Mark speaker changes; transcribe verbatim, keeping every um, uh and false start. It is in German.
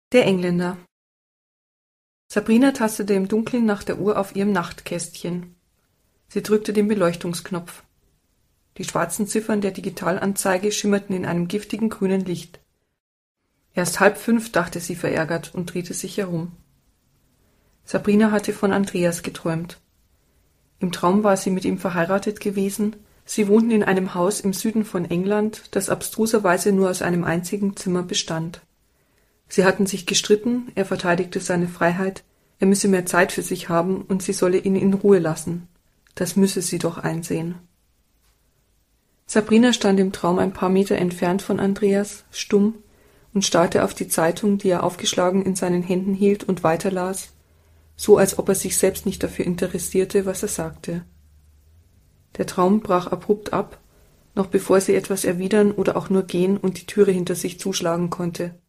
Speaker 1: Der Engländer. Sabrina tastete im Dunkeln nach der Uhr auf ihrem Nachtkästchen. Sie drückte den Beleuchtungsknopf. Die schwarzen Ziffern der Digitalanzeige schimmerten in einem giftigen grünen Licht. Erst halb fünf, dachte sie verärgert und drehte sich herum. Sabrina hatte von Andreas geträumt. Im Traum war sie mit ihm verheiratet gewesen. Sie wohnten in einem Haus im Süden von England, das abstruserweise nur aus einem einzigen Zimmer bestand. Sie hatten sich gestritten, er verteidigte seine Freiheit, er müsse mehr Zeit für sich haben und sie solle ihn in Ruhe lassen. Das müsse sie doch einsehen. Sabrina stand im Traum ein paar Meter entfernt von Andreas, stumm, und starrte auf die Zeitung, die er aufgeschlagen in seinen Händen hielt und weiterlas, so als ob er sich selbst nicht dafür interessierte, was er sagte. Der Traum brach abrupt ab, noch bevor sie etwas erwidern oder auch nur gehen und die Türe hinter sich zuschlagen konnte.